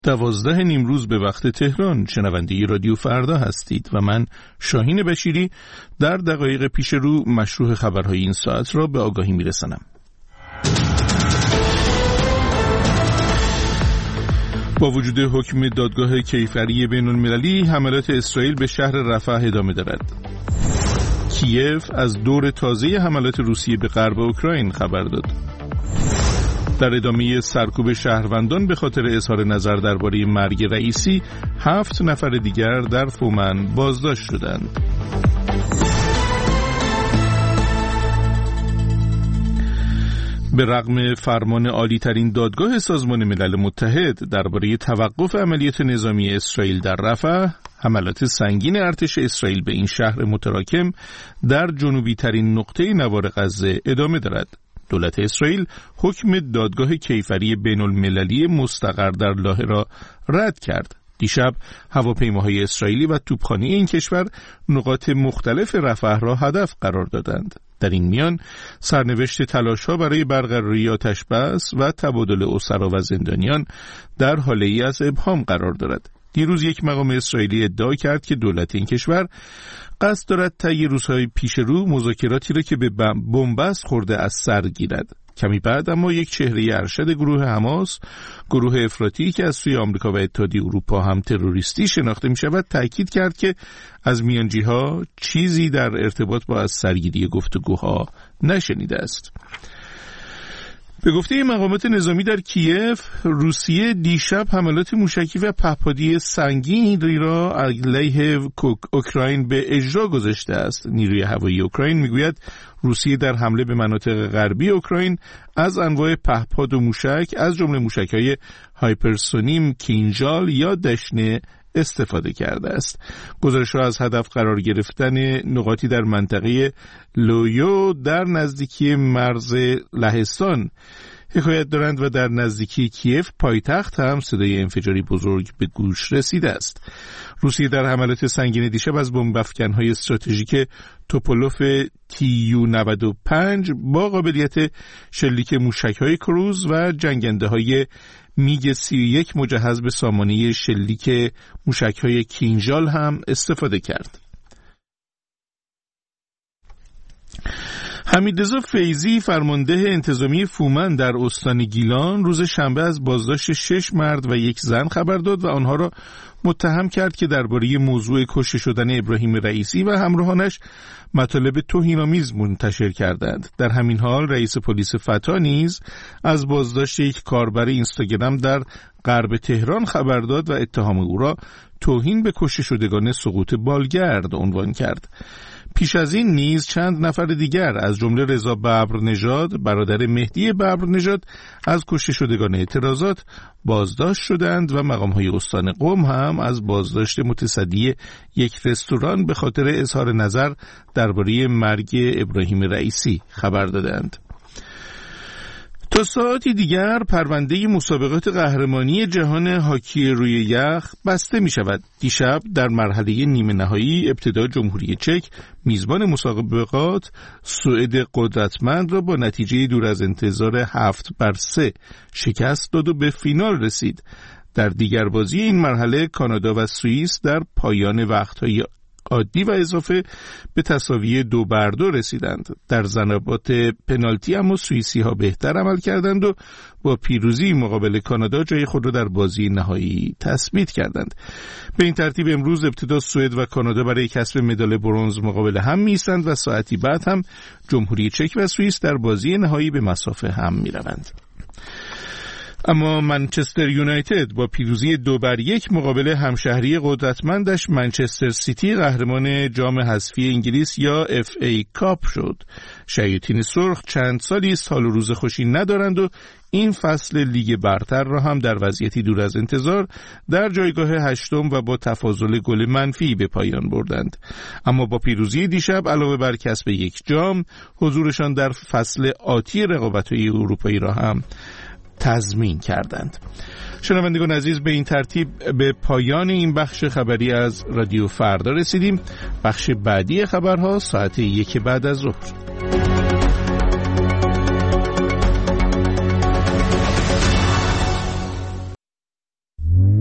12 نیمروز به وقت تهران شنونده رادیو فردا هستید و من شاهین بشیری در دقایق پیش رو مشروع خبرهای این ساعت را به آگاهی میرسانم. با وجود حکم دادگاه کیفری بین‌المللی، حملات اسرائیل به شهر رفح ادامه دارد. کیف از دور تازه حملات روسیه به غرب اوکراین خبر داد. در ادامه سرکوب شهروندان به خاطر اظهار نظر درباره مرگ رئیسی، 7 نفر دیگر در فومن بازداشت شدند. به رغم فرمان عالی‌ترین دادگاه سازمان ملل متحد درباره توقف عملیات نظامی اسرائیل در رفح، حملات سنگین ارتش اسرائیل به این شهر متراکم در جنوبی ترین نقطه نوار غزه ادامه دارد. دولت اسرائیل حکم دادگاه کیفری بین‌المللی مستقر در لاهه را رد کرد. دیشب هواپیماهای اسرائیلی و توپخانه این کشور نقاط مختلف رفح را هدف قرار دادند. در این میان سرنوشت تلاش‌ها برای برقراری آتش بس و تبادل اسرا و زندانیان در حاله‌ای از ابهام قرار دارد. دیروز یک مقام اسرائیلی ادعا کرد که دولت این کشور قصد دارد طی روزهای پیش رو مذاکراتی را که به بنبست خورده از سر گیرد. کمی بعد اما یک چهره ارشد گروه حماس، گروه افراطی که از سوی آمریکا و اتحادیه اروپا هم تروریستی شناخته می شود، تأکید کرد که از میانجی‌ها چیزی در ارتباط با از سرگیری گفتگوها نشنیده است. به گفته مقامات نظامی در کیف، روسیه دیشب حملات موشکی و پهپادی سنگینی را علیه اوکراین به اجرا گذاشته است. نیروی هوایی اوکراین میگوید روسیه در حمله به مناطق غربی اوکراین از انواع پهپاد و موشک از جمله موشک‌های هایپرسونیک کینژال یا دشنه استفاده کرده است. گزارش‌ها از هدف قرار گرفتن نقاطی در منطقه لویو در نزدیکی مرز لهستان حکایت دارند و در نزدیکی کیف پایتخت هم صدای انفجاری بزرگ به گوش رسیده است. روسیه در حملات سنگین دیشب از بمب افکن‌های استراتژیک توپولوف TU-95 با قابلیت شلیک موشک‌های کروز و جنگنده‌های میگ 31 مجهز به سامانه شلیک موشک‌های کینژال هم استفاده کرد. حمیدرضا فیضی فرمانده انتظامی فومن در استان گیلان روز شنبه از بازداشت 6 مرد و 1 زن خبر داد و آنها را متهم کرد که درباره موضوع کشته شدن ابراهیم رئیسی و همراهانش مطالب توهین‌آمیز منتشر کردند. در همین حال رئیس پلیس فتا نیز از بازداشت یک کاربر اینستاگرام در غرب تهران خبر داد و اتهام او را توهین به کشته شدگان سقوط بالگرد عنوان کرد. پیش از این نیز چند نفر دیگر از جمله رضا ببرنژاد برادر مهدی ببرنژاد از کشته شدگان اعتراضات بازداشت شدند و مقام‌های استان قم هم از بازداشت متصدی یک رستوران به خاطر اظهار نظر درباره مرگ ابراهیم رئیسی خبر دادند. تا ساعتی دیگر پرونده مسابقات قهرمانی جهان هاکی روی یخ بسته می شود. دیشب در مرحله نیمه نهایی ابتدا جمهوری چک میزبان مسابقات سوئد قدرتمند را با نتیجه دور از انتظار 7-3 شکست داد و به فینال رسید. در دیگر بازی این مرحله کانادا و سوئیس در پایان وقتهای عادی و اضافه به تساوی 2-2 رسیدند. در ضربات پنالتی اما سوئیسی ها بهتر عمل کردند و با پیروزی مقابل کانادا جای خود را در بازی نهایی تثبیت کردند. به این ترتیب امروز ابتدا سوئد و کانادا برای کسب مدال برنز مقابل هم می‌ایستند و ساعتی بعد هم جمهوری چک و سوئیس در بازی نهایی به مسافه هم می‌روند. اما منچستر یونایتد با پیروزی 2-1 مقابل همشهری قدرتمندش منچستر سیتی قهرمان جام حذفی انگلیس یا FA کاپ شد. شیاطین سرخ چند سالی است حال و روز خوشی ندارند و این فصل لیگ برتر را هم در وضعیتی دور از انتظار در جایگاه 8 و با تفاضل گل منفی به پایان بردند. اما با پیروزی دیشب علاوه بر کسب 1 جام، حضورشان در فصل آتی رقابت‌های اروپایی را هم تضمین کردند. شنوندگان عزیز، به این ترتیب به پایان این بخش خبری از رادیو فردا رسیدیم. بخش بعدی خبرها ساعت 1 بعد از ظهر.